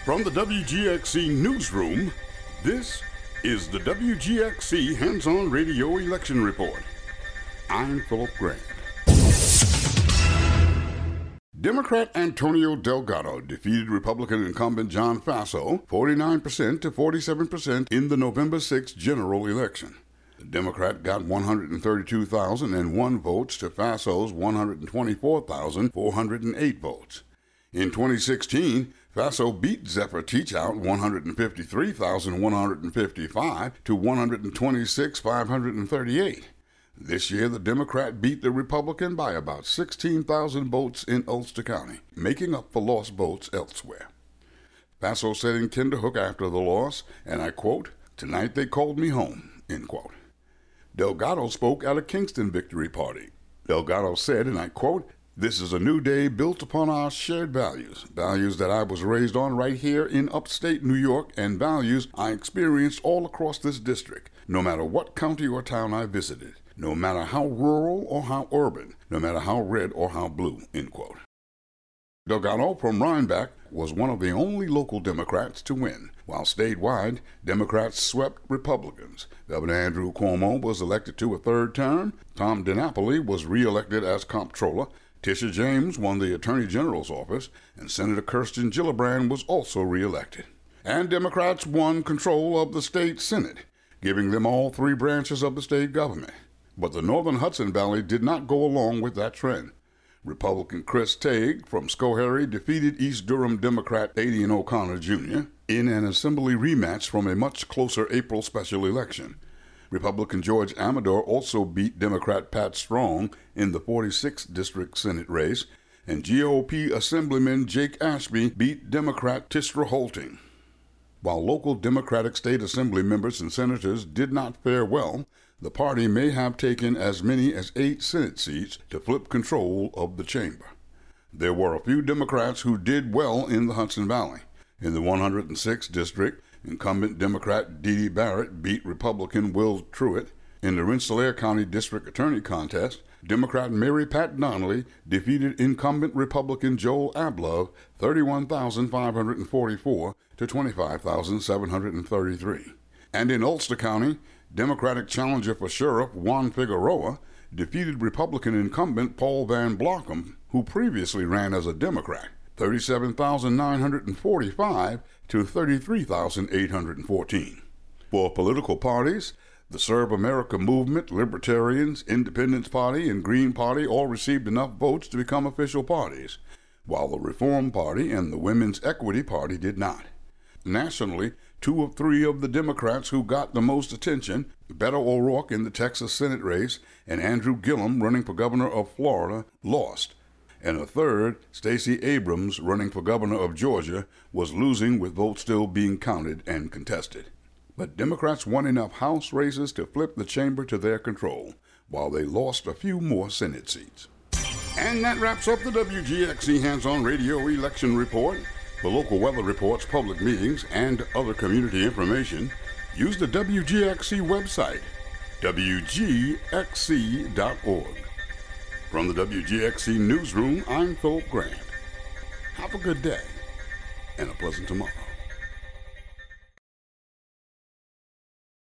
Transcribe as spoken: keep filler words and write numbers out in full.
From the W G X C Newsroom, this is the W G X C Hands-On Radio Election Report. I'm Philip Grant. Democrat Antonio Delgado defeated Republican incumbent John Faso forty-nine percent to forty-seven percent in the November sixth general election. The Democrat got one hundred thirty-two thousand one votes to Faso's one hundred twenty-four thousand four hundred eight votes. In twenty sixteen, Faso beat Zephyr Teachout one hundred fifty-three thousand one hundred fifty-five to one hundred twenty-six thousand five hundred thirty-eight. This year, the Democrat beat the Republican by about sixteen thousand votes in Ulster County, making up for lost votes elsewhere. Faso said in Kinderhook after the loss, and I quote, "Tonight they called me home," end quote. Delgado spoke at a Kingston victory party. Delgado said, and I quote, "This is a new day built upon our shared values, values that I was raised on right here in upstate New York and values I experienced all across this district, no matter what county or town I visited, no matter how rural or how urban, no matter how red or how blue," end quote. Delgado from Rhinebeck was one of the only local Democrats to win, while statewide, Democrats swept Republicans. Governor Andrew Cuomo was elected to a third term, Tom DiNapoli was re-elected as comptroller, Tisha James won the Attorney General's office, and Senator Kirsten Gillibrand was also re-elected. And Democrats won control of the state Senate, giving them all three branches of the state government. But the northern Hudson Valley did not go along with that trend. Republican Chris Tague from Schoharie defeated East Durham Democrat Aidan O'Connor Junior in an assembly rematch from a much closer April special election. Republican George Amador also beat Democrat Pat Strong in the forty-sixth District Senate race, and G O P Assemblyman Jake Ashby beat Democrat Tisra Holting. While local Democratic state assembly members and senators did not fare well, the party may have taken as many as eight Senate seats to flip control of the chamber. There were a few Democrats who did well in the Hudson Valley. In the one hundred sixth District, incumbent Democrat Dee Dee Barrett beat Republican Will Truitt. In the Rensselaer County District Attorney contest, Democrat Mary Pat Donnelly defeated incumbent Republican Joel Ablove thirty-one thousand five hundred forty-four to twenty-five thousand seven hundred thirty-three. And in Ulster County, Democratic challenger for sheriff Juan Figueroa defeated Republican incumbent Paul Van Blockham, who previously ran as a Democrat, thirty-seven thousand nine hundred forty-five to thirty-three thousand eight hundred fourteen. For political parties, the Serve America Movement, Libertarians, Independence Party, and Green Party all received enough votes to become official parties, while the Reform Party and the Women's Equity Party did not. Nationally, two of three of the Democrats who got the most attention, Beto O'Rourke in the Texas Senate race and Andrew Gillum running for governor of Florida, lost. And a third, Stacey Abrams running for governor of Georgia, was losing with votes still being counted and contested. But Democrats won enough House races to flip the chamber to their control, while they lost a few more Senate seats. And that wraps up the W G X C Hands-On Radio Election Report. For local weather reports, public meetings, and other community information, use the W G X C website, W G X C dot org. From the W G X C Newsroom, I'm Philip Grant. Have a good day and a pleasant tomorrow.